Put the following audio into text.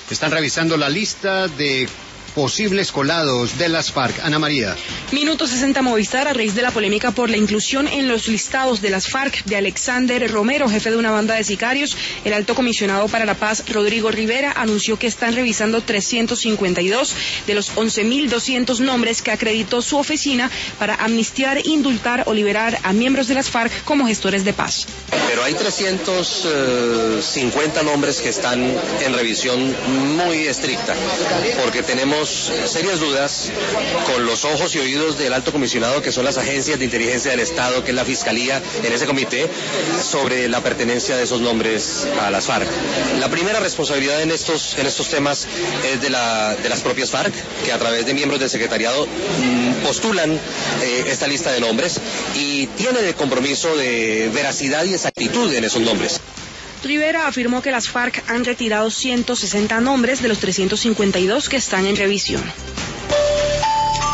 Están revisando la lista de posibles colados de las FARC. Ana María. Minuto 60 Movistar, a raíz de la polémica por la inclusión en los listados de las FARC de Alexander Romero, jefe de una banda de sicarios. El alto comisionado para la paz, Rodrigo Rivera, anunció que están revisando 352 de los 11.200 nombres que acreditó su oficina para amnistiar, indultar o liberar a miembros de las FARC como gestores de paz. Pero hay 350 nombres que están en revisión muy estricta, porque tenemos serias dudas con los ojos y oídos del alto comisionado, que son las agencias de inteligencia del Estado, que es la Fiscalía en ese comité, sobre la pertenencia de esos nombres a las FARC. La primera responsabilidad en estos temas es de las propias FARC, que a través de miembros del secretariado postulan esta lista de nombres y tienen el compromiso de veracidad y exactitud en esos nombres. Rivera afirmó que las FARC han retirado 160 nombres de los 352 que están en revisión.